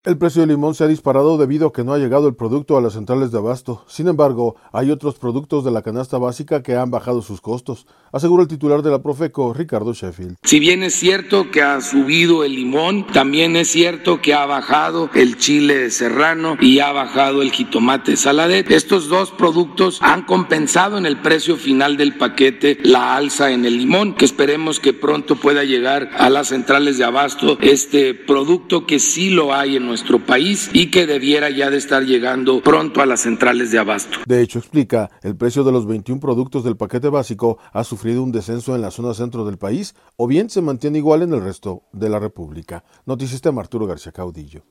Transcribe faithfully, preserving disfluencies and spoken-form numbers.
El precio del limón se ha disparado debido a que no ha llegado el producto a las centrales de abasto. Sin embargo, hay otros productos de la canasta básica que han bajado sus costos, asegura el titular de la Profeco, Ricardo Sheffield. Si bien es cierto que ha subido el limón, también es cierto que ha bajado el chile serrano y ha bajado el jitomate saladet. Estos dos productos han compensado en el precio final del paquete la alza en el limón, que esperemos que pronto pueda llegar a las centrales de abasto este producto que sí lo hay en nuestro país y que debiera ya de estar llegando pronto a las centrales de abasto. De hecho, explica, el precio de los veintiún productos del paquete básico ha sufrido un descenso en la zona centro del país o bien se mantiene igual en el resto de la República. Noticistema Arturo García Caudillo.